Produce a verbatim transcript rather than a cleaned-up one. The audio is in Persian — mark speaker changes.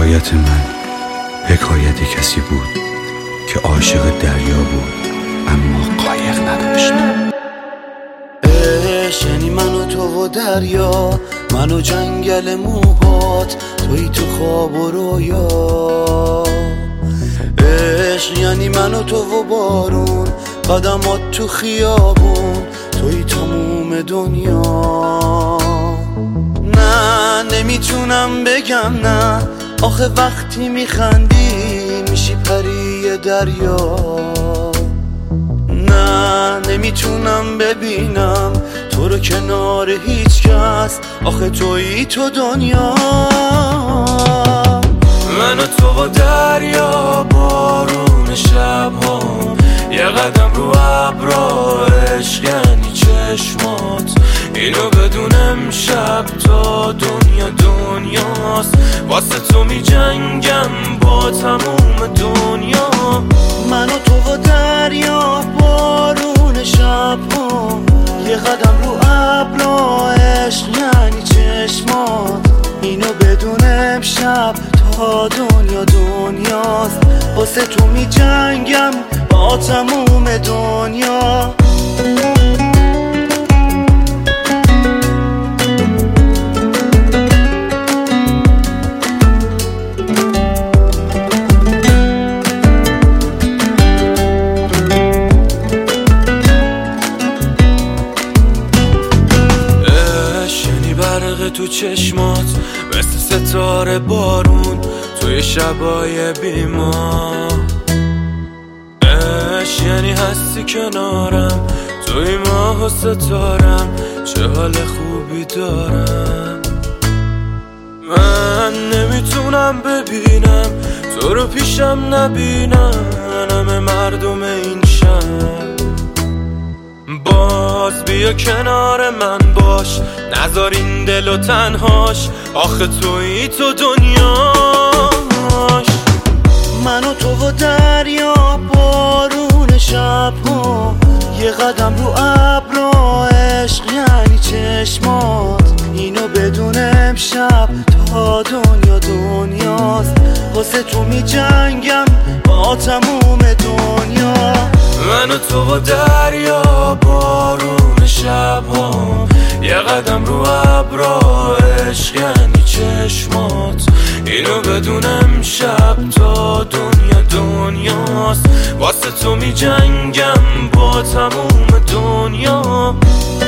Speaker 1: حکایت من حکایت کسی بود که عاشق دریا بود اما قایق نداشت.
Speaker 2: عشق یعنی من و تو و دریا، من و جنگل موهات، توی تو خواب و رویا. عشق یعنی من و تو و بارون، قدمات تو خیابون، توی تموم دنیا. نه نمیتونم بگم نه، آخه وقتی میخندی میشی پری دریا. نه نمیتونم ببینم تو رو کنار هیچ کس، آخه تویی تو دنیا.
Speaker 3: من و تو و دریا، بارون شبها، یه قدم رو ابرا. عشق یعنی چشمات، اینو بدون امشب تا دنیا دنیاست. واسه تو می جنگم با تموم دنیا.
Speaker 2: من و تو و دریا، بارون شبها، یه قدم رو ابرا. عشق یعنی چشمات، اینو بدون امشب تا دنیا دنیاست. واسه تو می جنگم با تموم دنیا.
Speaker 3: تو چشمات مثل ستاره بارون توی شبای بیما. عشق یعنی هستی کنارم، توی ماه و ستارم، چه حال خوبی دارم. من نمیتونم ببینم تو رو پیشم نبینم، همه مردم این شهر. باز بیا کنار من باش، نذار این دل و تنهاش، آخه تویی تو دنیاش.
Speaker 2: من و تو و دریا، بارون شبها، یه قدم رو ابرا. عشق یعنی چشمات، اینو بدون امشب تا دنیا دنیاست. واسه تو می جنگم با تموم دنیا.
Speaker 3: من و تو و دریا، بارون شبها، یه قدم رو ابرا. عشق یعنی چشمات، اینو بدون امشب تا دنیا دنیاست. واسه تو می جنگم با تموم دنیا.